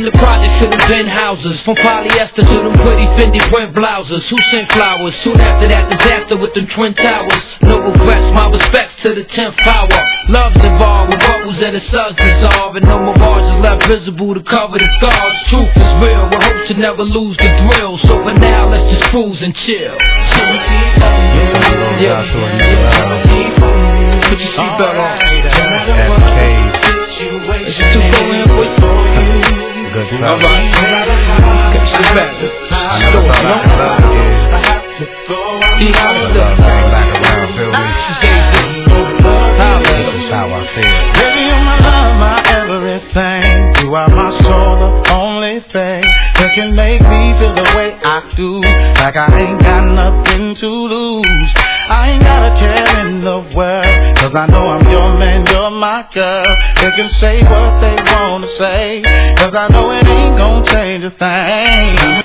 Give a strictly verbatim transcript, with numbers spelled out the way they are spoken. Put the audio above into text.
From the projects to the penthouses, from polyester to them pretty Fendi print blouses. Who sent flowers? Soon after that disaster with them twin towers. No regrets, my respects to the tenth hour. Love's involved with bubbles that the suds dissolve, and no mirage is left visible to cover the scars. Truth is real, we hope to never lose the thrill. So for now, let's just cruise and chill. Yeah, yeah. Put your seatbelt on. It's just too cold in for you. Good stuff. Alright. Okay, sit back. I never thought I could love again. See how I love came back around, feel me? This is how I feel. Baby, you're my love, my everything. You are my soul, the only thing that can make me feel the way I do. Like I ain't got nothing to lose. I ain't got a care in the world, cause I know I'm your man, you're my girl. They can say what they wanna say, cause I know it ain't gonna change a thing.